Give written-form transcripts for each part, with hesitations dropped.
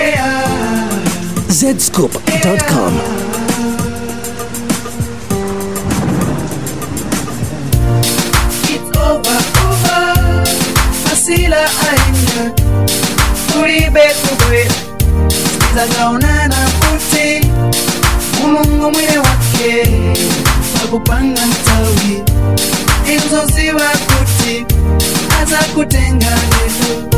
zscoop.com. It's over, Asila aina Kuribe kubwera Sikiza gaonana futi Mulungu mwile wake Wakupanga mtawi Enzo ziwa kuti Aza kutenga nefu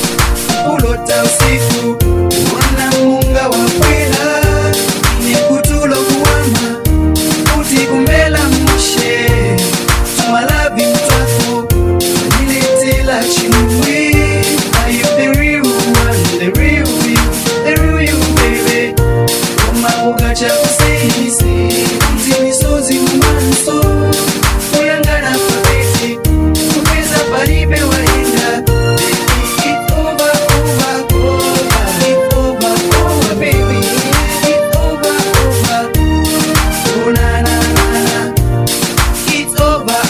Ulota usiku Wana munga wakwela Ine kutulo kuwama Kuti kumbela mwishe Tumalavi mtwafu Nilitila chimui Are you the real one, the real you, the real you baby Oma ugacha kusisi Mzimi sozi mwanso Uyangana pabeti Kupeza palibe waenda Baby it's over, It's over, baby It's over Oh na na na na It's over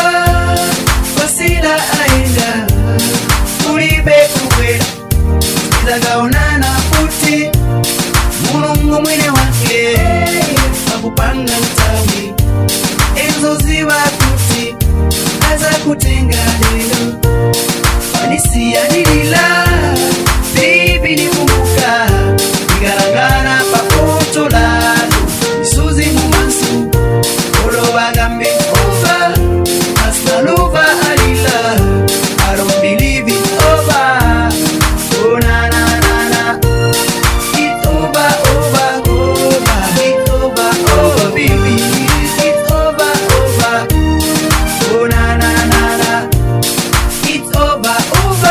Wasila aenda Kuribe kubwera Sikiza gaonana futi Mulungu mwine wake Wakupanga mtawi Enzo ziwa kuti Aza kutenga lelo Wanisi ya nilila Baby ni kumbuka Nigaragana papoto lalo Isuzi mumansu Olo bagambe over Asnaluva alila I don't believe it's over Oh na na na na It's over It's over, baby It's over Oh na na na na It's over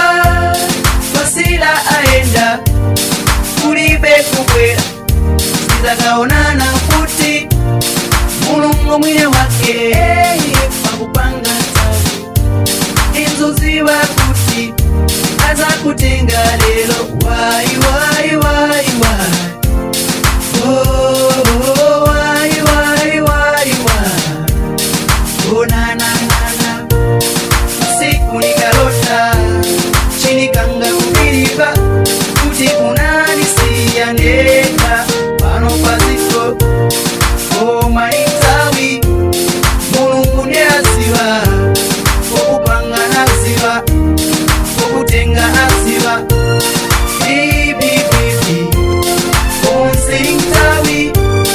Wasila aenda Kuribe kubwera Sikiza gaonana futi Mulungu mwine wake Wakupanga tawi Enzo ziwa kuti Aza kutenga lelo Why Oh why Oh na na na na Siku nikalota Chini kanga kupiriba Kuti kunanisia neka Pano paziko Oh my tawi Mulungu neaziwa Wakupanga naziwa Wakutenga naziwa Baby Sing tawi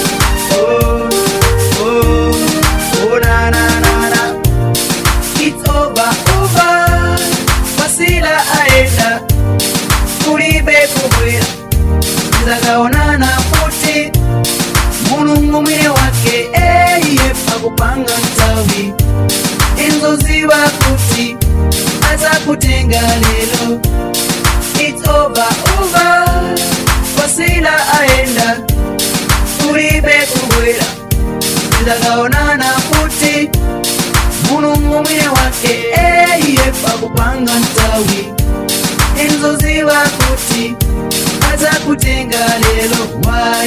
Oh na na na na It's over Wasila aenda Kuribe kubwera Sikiza gaonana futi Mulungu mwine wake Wakupanga mtawi Enzo ziwa kuti Aza kutenga lelo It's over Wasila aenda Kuribe kubwera Sikiza gaonana futi Mulungu mwine wake Wakupanga mtawi Enzo ziwa kuti Aza kutenga lelo Why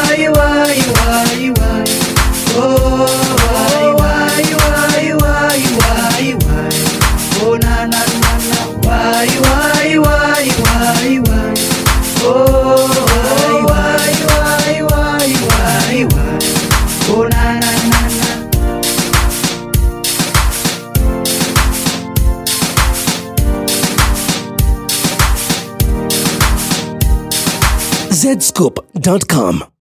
Oh why Oh na na na na Why Oh why Oh na na na na zscoop.com.